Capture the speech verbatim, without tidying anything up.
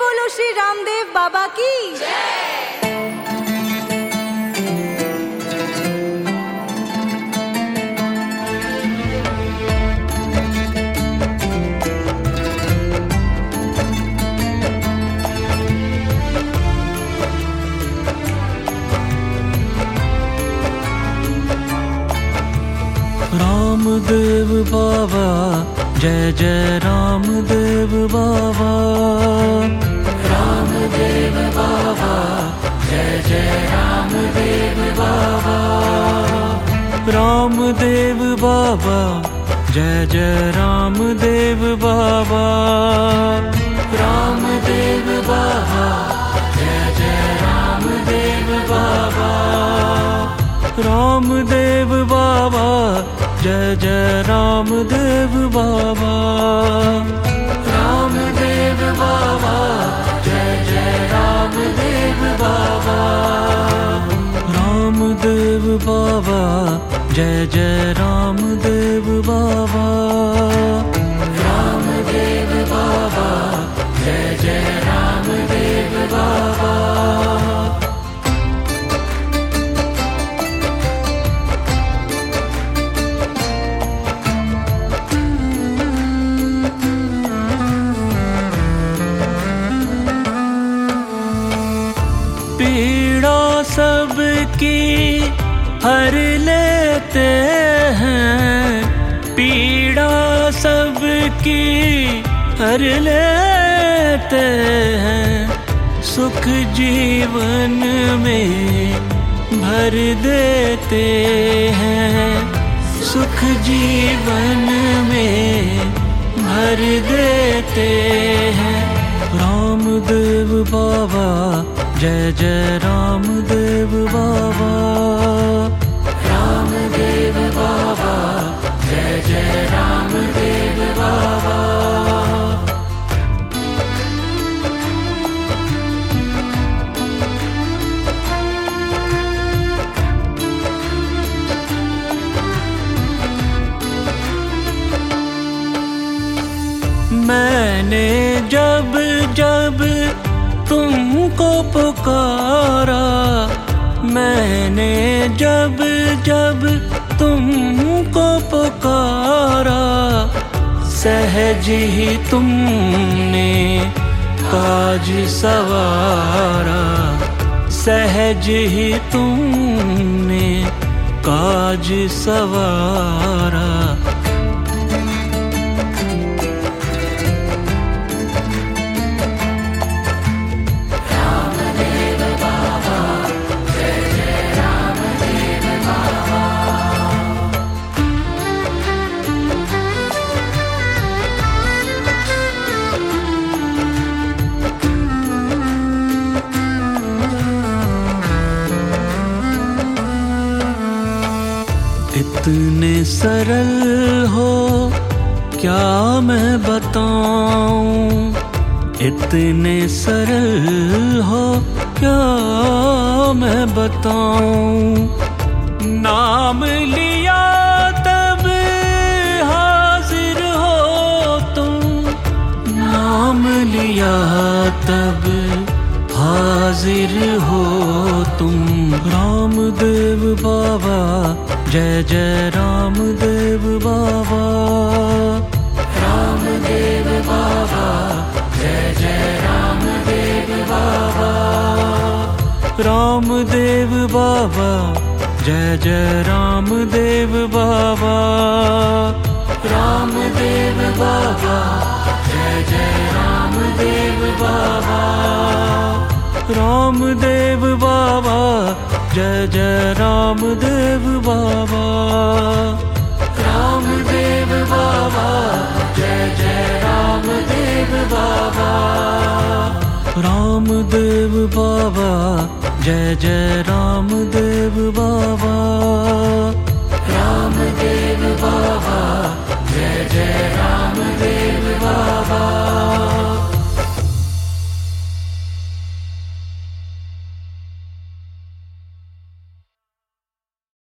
बोलो श्री रामदेव बाबा की। रामदेव बाबा जय जय रामदेव बाबा। रामदेव बाबा जय जय रामदेव बाबा। रामदेव बाबा जय जय रामदेव बाबा। रामदेव बाबा जय जय रामदेव बाबा। रामदेव बाबा जय जय रामदेव बाबा। रामदेव बाबा जय जय रामदेव बाबा। रामदेव बाबा जय जय रामदेव बाबा। रामदेव बाबा जय जय रामदेव बाबा। पीड़ा सबकी हर लेते हैं। पीड़ा सबकी हर लेते हैं। सुख जीवन में भर देते हैं। सुख जीवन में भर देते हैं। रामदेव बाबा जय जय रामदेव बाबा। रामदेव बाबा जय जय रामदेव बाबा। मैंने जब जब तुमको पुकारा। मैंने जब जब तुमको पुकारा। सहज ही तुमने काज सवारा। सहज ही तुमने काज सवारा। इतने सरल हो क्या मैं बताऊं। इतने सरल हो क्या मैं बताऊं। नाम लिया तब हाजिर हो तुम। नाम लिया तब हाजिर हो तुम। रामदेव बाबा जय जय रामदेव बाबा। रामदेव बाबा जय जय रामदेव बाबा। रामदेव बाबा जय जय रामदेव बाबा। रामदेव बाबा जय जय रामदेव बाबा। रामदेव बाबा जय जय रामदेव बाबा। रामदेव बाबा जय जय रामदेव बाबा। रामदेव बाबा जय जय रामदेव बाबा।